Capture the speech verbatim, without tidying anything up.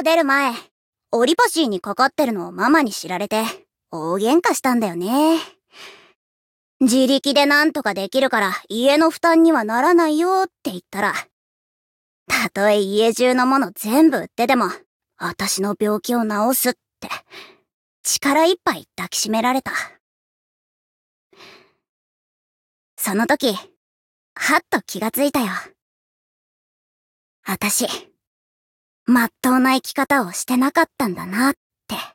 を出る前、オリパシーにかかってるのをママに知られて、大喧嘩したんだよね。自力でなんとかできるから家の負担にはならないよって言ったら、たとえ家中のもの全部売ってでも、私の病気を治すって、力いっぱい抱きしめられた。その時、はっと気がついたよ。私、まっとうな生き方をしてなかったんだなって。